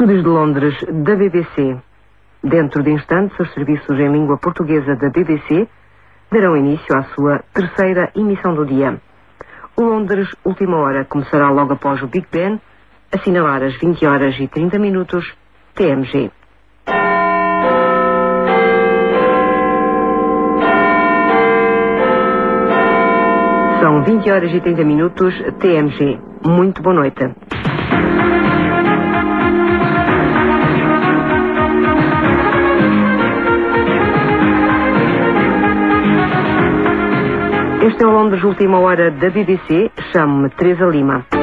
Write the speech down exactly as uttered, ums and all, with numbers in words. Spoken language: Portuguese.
Estúdios de Londres da B B C. Dentro de instantes, os serviços em língua portuguesa da B B C darão início à sua terceira emissão do dia. O Londres Última Hora começará logo após o Big Ben, assinalar as vinte horas e trinta minutos T M G. São vinte horas e trinta minutos T M G. Muito boa noite. Este é o Londres Última Hora da B B C. Chamo-me Teresa Lima.